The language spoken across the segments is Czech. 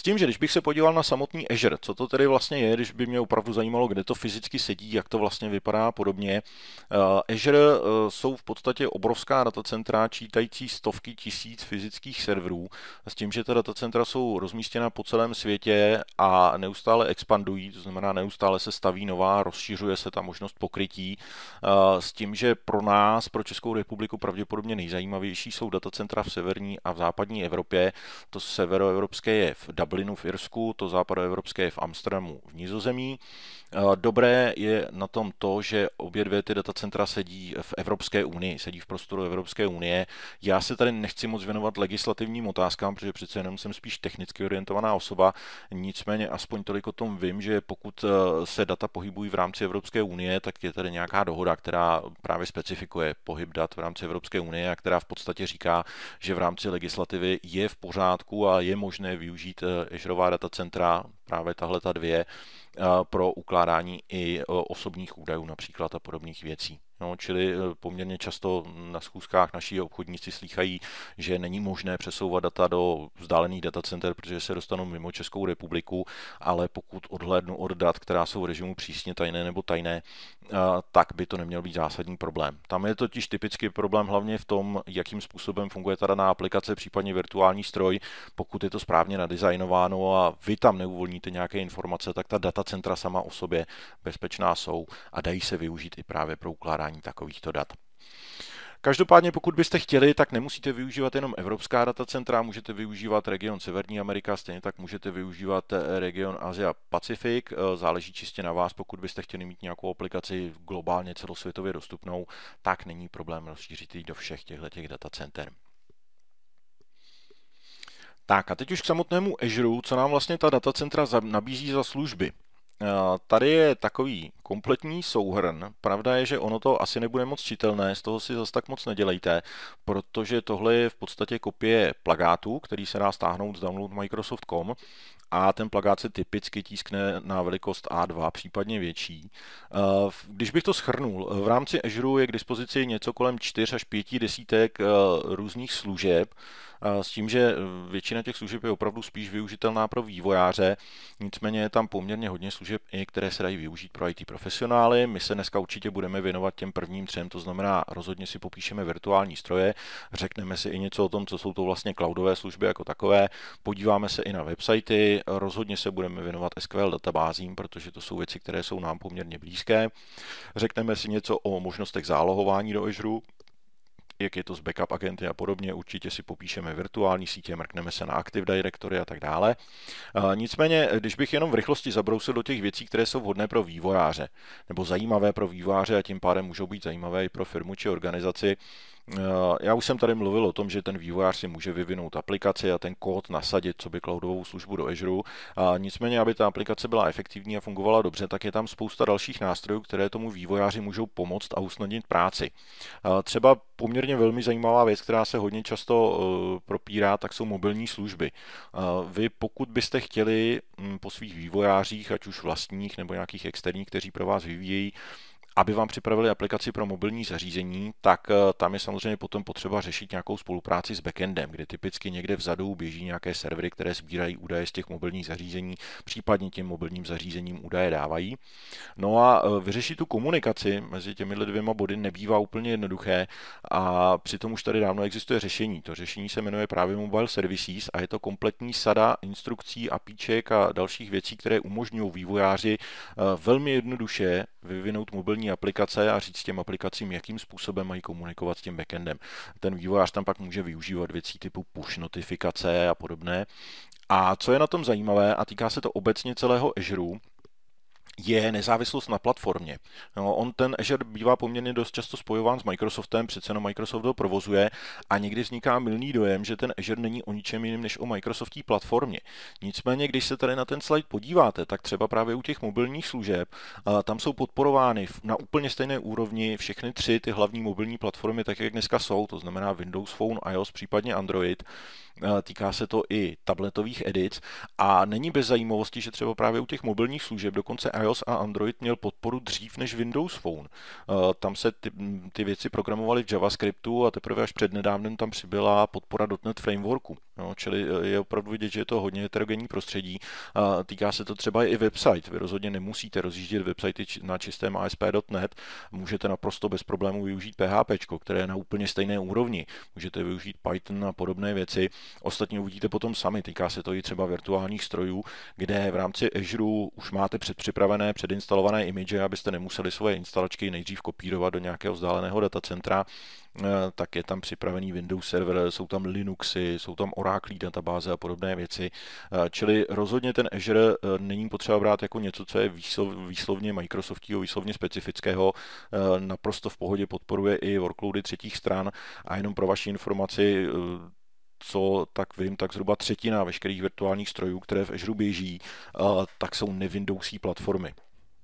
S tím, že když bych se podíval na samotný Azure, co to tedy vlastně je, když by mě opravdu zajímalo, kde to fyzicky sedí, jak to vlastně vypadá a podobně. Azure jsou v podstatě obrovská datacentra, čítající stovky tisíc fyzických serverů, s tím, že ta datacentra jsou rozmístěna po celém světě a neustále expandují, to znamená neustále se staví nová, rozšiřuje se ta možnost pokrytí, s tím, že pro nás, pro Českou republiku pravděpodobně nejzajímavější jsou datacentra v severní a v západní Evropě. To severoevropské je v Dublinu v Irsku, to západoevropské je v Amsterdamu v Nizozemí. Dobré je na tom to, že obě dvě ty datacentra sedí v Evropské unii, sedí v prostoru Evropské unie. Já se tady nechci moc věnovat legislativním otázkám, protože přece jenom jsem spíš technicky orientovaná osoba, nicméně aspoň tolik o tom vím, že pokud se data pohybují v rámci Evropské unie, tak je tady nějaká dohoda, která právě specifikuje pohyb dat v rámci Evropské unie a která v podstatě říká, že v rámci legislativy je v pořádku a je možné využít Azureová datacentra, právě tahleta dvě, pro ukládání i osobních údajů například a podobných věcí. No, čili poměrně často na schůzkách naši obchodníci slýchají, že není možné přesouvat data do vzdálených datacenter, protože se dostanou mimo Českou republiku, ale pokud odhlédnu od dat, která jsou v režimu přísně tajné nebo tajné, tak by to neměl být zásadní problém. Tam je totiž typický problém hlavně v tom, jakým způsobem funguje ta daná aplikace, případně virtuální stroj. Pokud je to správně nadizajnováno a vy tam neuvolníte nějaké informace, tak ta datacentra sama o sobě bezpečná jsou a dají se využít i právě pro ukládání takovýchto dat. Každopádně, pokud byste chtěli, tak nemusíte využívat jenom evropská datacentra, můžete využívat region Severní Amerika, stejně tak můžete využívat region Asia Pacific, záleží čistě na vás, pokud byste chtěli mít nějakou aplikaci globálně celosvětově dostupnou, tak není problém rozšířit ji do všech těchto datacenter. Tak a teď už k samotnému Azure, co nám vlastně ta datacentra nabízí za služby. Tady je takový kompletní souhrn. Pravda je, že ono to asi nebude moc čitelné, z toho si zase tak moc nedělejte, protože tohle je v podstatě kopie plagátu, který se dá stáhnout z download Microsoft.com a ten plagát se typicky tiskne na velikost A2, případně větší. Když bych to shrnul, v rámci Azure je k dispozici něco kolem 4 až 5 desítek různých služeb, s tím, že většina těch služeb je opravdu spíš využitelná pro vývojáře, nicméně je tam poměrně hodně služeb, které se dají využít pro IT profesionály. My se dneska určitě budeme věnovat těm prvním třem, to znamená rozhodně si popíšeme virtuální stroje, řekneme si i něco o tom, co jsou to vlastně cloudové služby jako takové, podíváme se i na websitey, rozhodně se budeme věnovat SQL databázím, protože to jsou věci, které jsou nám poměrně blízké. Řekneme si něco o možnostech zálohování do Azure, jak je to s backup agenty a podobně, určitě si popíšeme virtuální sítě, mrkneme se na Active Directory a tak dále. Nicméně, když bych jenom v rychlosti zabrousil do těch věcí, které jsou vhodné pro vývojáře, nebo zajímavé pro vývojáře a tím pádem můžou být zajímavé i pro firmu či organizaci. Já už jsem tady mluvil o tom, že ten vývojář si může vyvinout aplikaci a ten kód nasadit, co by cloudovou službu do Azure. Nicméně, aby ta aplikace byla efektivní a fungovala dobře, tak je tam spousta dalších nástrojů, které tomu vývojáři můžou pomoct a usnadnit práci. Třeba poměrně velmi zajímavá věc, která se hodně často propírá, tak jsou mobilní služby. Vy, pokud byste chtěli po svých vývojářích, ať už vlastních nebo nějakých externích, kteří pro vás vyvíjejí, aby vám připravili aplikaci pro mobilní zařízení, tak tam je samozřejmě potom potřeba řešit nějakou spolupráci s backendem, kde typicky někde vzadu běží nějaké servery, které sbírají údaje z těch mobilních zařízení, případně těm mobilním zařízením údaje dávají. No a vyřešit tu komunikaci mezi těmi dvěma body nebývá úplně jednoduché a přitom už tady dávno existuje řešení. To řešení se jmenuje právě Mobile Services a je to kompletní sada instrukcí, APIček a dalších věcí, které umožňují vývojáři velmi jednoduše vyvinout mobilní aplikace a říct těm aplikacím, jakým způsobem mají komunikovat s tím backendem. Ten vývojář tam pak může využívat věcí typu push notifikace a podobné. A co je na tom zajímavé, a týká se to obecně celého Azure, je nezávislost na platformě. No, ten Azure bývá poměrně dost často spojován s Microsoftem, přece jenom Microsoft ho provozuje a někdy vzniká mylný dojem, že ten Azure není o ničem jiném než o Microsoftí platformě. Nicméně, když se tady na ten slide podíváte, tak třeba právě u těch mobilních služeb, tam jsou podporovány na úplně stejné úrovni všechny tři ty hlavní mobilní platformy, tak jak dneska jsou, to znamená Windows Phone, iOS, případně Android. Týká se to i tabletových edic a není bez zajímavosti, že třeba právě u těch mobilních služeb dokonce dokonce iOS a Android měl podporu dřív než Windows Phone. Tam se ty věci programovaly v JavaScriptu a teprve až přednedávnem tam přibyla podpora .NET Frameworku. No, čili je opravdu vidět, že je to hodně heterogenní prostředí. Týká se to třeba i website. Vy rozhodně nemusíte rozjíždět websitey na čistém ASP.NET. Můžete naprosto bez problémů využít PHP, které je na úplně stejné úrovni. Můžete využít Python a podobné věci. Ostatně uvidíte potom sami. Týká se to i třeba virtuálních strojů, kde v rámci Azure už máte předpřipravené, předinstalované image, abyste nemuseli svoje instalačky nejdřív kopírovat do nějakého vzdáleného datacentra. Tak je tam připravený Windows server, jsou tam Linuxy, jsou tam Oracle databáze a podobné věci. Čili rozhodně ten Azure není potřeba brát jako něco, co je výslovně Microsoftího, výslovně specifického. Naprosto v pohodě podporuje i workloady třetích stran a jenom pro vaši informaci, co tak vím, tak zhruba třetina veškerých virtuálních strojů, které v Azure běží, tak jsou nevindowsí platformy.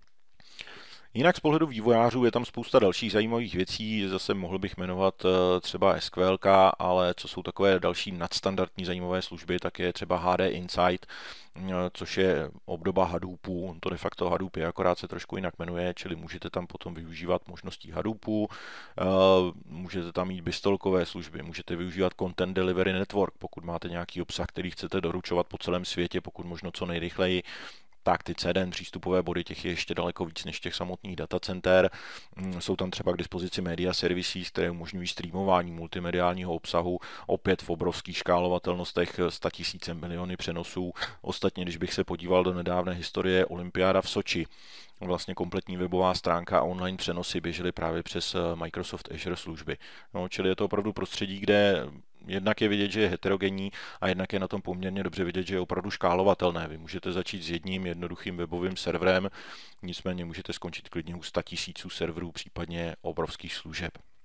Jinak z pohledu vývojářů je tam spousta dalších zajímavých věcí, zase mohl bych jmenovat třeba SQL, ale co jsou takové další nadstandardní zajímavé služby, tak je třeba HD Insight, což je obdoba Hadoopu, to de facto Hadoop je, akorát se trošku jinak jmenuje, čili můžete tam potom využívat možností Hadoopu, můžete tam mít bistolkové služby, můžete využívat Content Delivery Network, pokud máte nějaký obsah, který chcete doručovat po celém světě, pokud možno co nejrychleji. Tak ty CDN přístupové body, těch je ještě daleko víc než těch samotných datacenter. Jsou tam třeba k dispozici media services, které umožňují streamování multimediálního obsahu, opět v obrovských škálovatelnostech 100 000 miliony přenosů. Ostatně, když bych se podíval do nedávné historie olympiáda v Soči, vlastně kompletní webová stránka a online přenosy běžely právě přes Microsoft Azure služby. No, čili je to opravdu prostředí, kde jednak je vidět, že je heterogenní a jednak je na tom poměrně dobře vidět, že je opravdu škálovatelné. Vy můžete začít s jedním jednoduchým webovým serverem, nicméně můžete skončit klidně u 100 000 serverů, případně obrovských služeb.